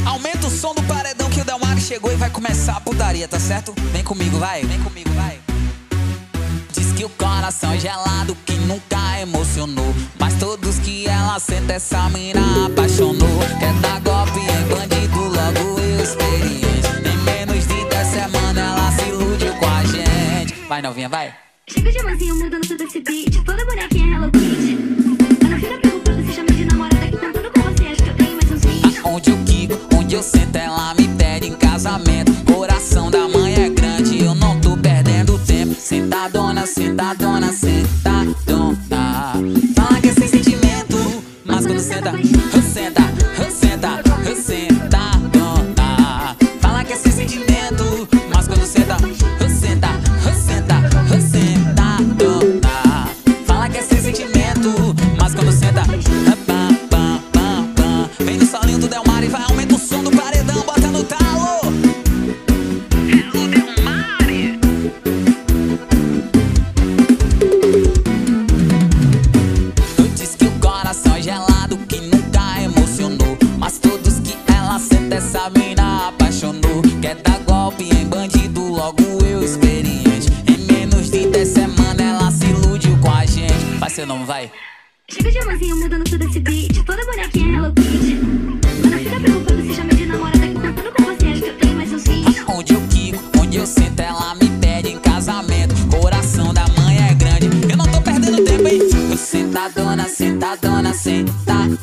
Aumenta o som do paredão que o Delmari chegou e vai começar a putaria, tá certo? Vem comigo, vai, vem comigo, vai. Diz que o coração é gelado, que nunca emocionou, mas todos que ela sente essa mina apaixonou. Quer dar golpe em bandido, logo eu experiente. Em menos de 10 semanas ela se iludiu com a gente. Vai novinha, vai. Chega de mansinho mudando tudo esse beat. Toda bonequinha Hello Kitty. Eu não fico preocupada se chama de namorada que tá tudo com você. Acho que eu tenho mais uns 20. Onde eu quico, onde eu sento, ela me pede em casamento. Coração da mãe é grande, eu não tô perdendo tempo. Sentadona, sentadona, sentadona. Fala que é sem sentimento, mas quando senta, senta, senta, sentadona. Fala que é sem sentimento, mas quando senta, senta, senta, sentadona. Fala que é sem sentimento, mas quando senta, pam, pam, pam, pam. Vem no solinho do Delmari, vai, aumenta o som do paredão, bota no talo. Hello, Delmari. Diz que o coração é gelado, que nunca emocionou, mas todos que ela sente essa mina apaixonou. Quer dar golpe em bandido, logo eu experiente. Em menos de 10 semanas ela se iludiu com a gente. Vai seu nome, vai. Chega de mansinho mudando tudo esse beat. Toda bonequinha Hello Kitty. Eu não fico preocupada se chama de namorada que tá tudo com você. Acho que eu tenho mais uns 20. Onde eu quico, onde eu sento, ela me pede em casamento. Coração da mãe é grande, eu não tô perdendo tempo, hein. Sentadona, sentadona, sentadona.